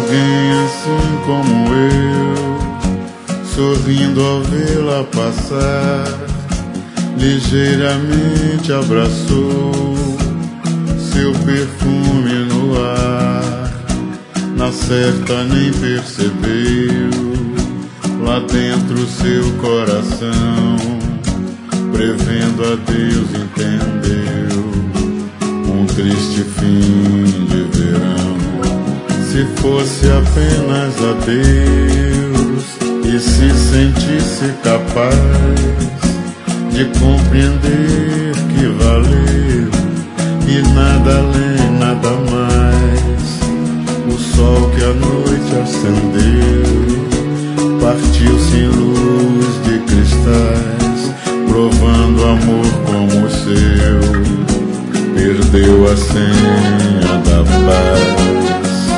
alguém assim como eu, sorrindo ao vê-la passar, ligeiramente abraçou seu perfume no ar. Na certa nem percebeu, lá dentro seu coração, prevendo a Deus, entendeu um triste fim de verão. Se fosse apenas a Deus e se sentisse capaz de compreender que valeu e nada além, nada mais. O sol que a noite acendeu partiu sem luz de cristais, provando amor como o seu, perdeu a senha da paz.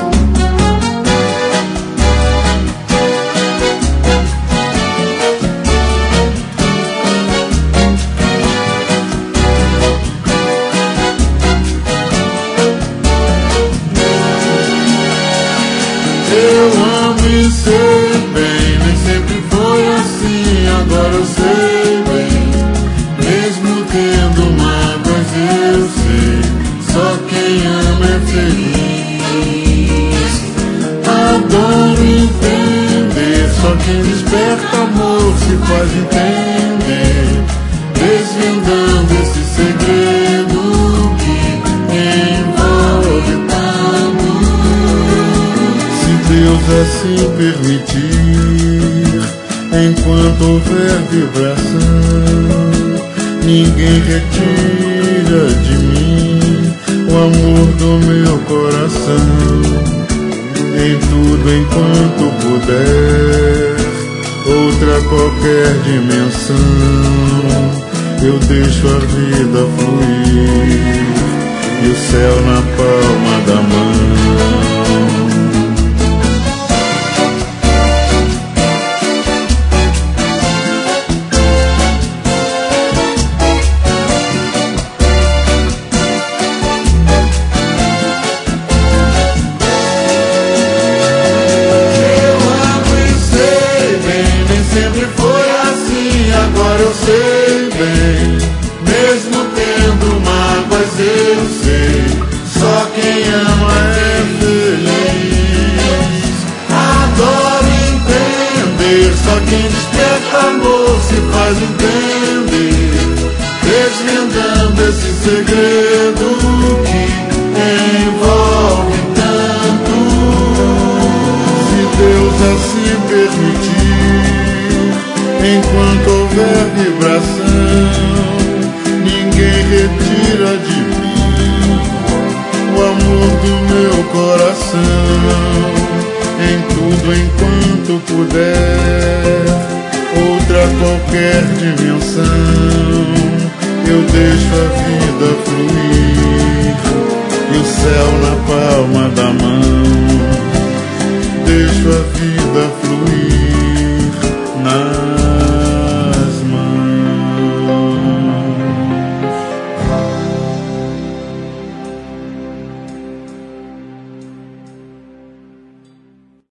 Eu amo e sei bem, nem sempre foi assim, agora eu sei bem. Mesmo tendo mágoas eu sei, só quem ama é feliz. Adoro entender, só quem desperta amor se faz entender, desvendando esse segredo que envolve tanto. Deus assim permitir, enquanto houver vibração, ninguém retira de mim o amor do meu coração. Em tudo enquanto puder, outra qualquer dimensão, eu deixo a vida fluir e o céu na palma da mão. Agora eu sei bem, mesmo tendo mágoas eu sei, só quem ama é feliz. Adoro entender, só quem desperta amor se faz entender, desvendando esse segredo que envolve tanto. Se Deus assim permitir, enquanto houver vibração, ninguém retira de mim o amor do meu coração. Em tudo enquanto puder, outra qualquer dimensão, eu deixo a vida fluir e o céu na palma da mão.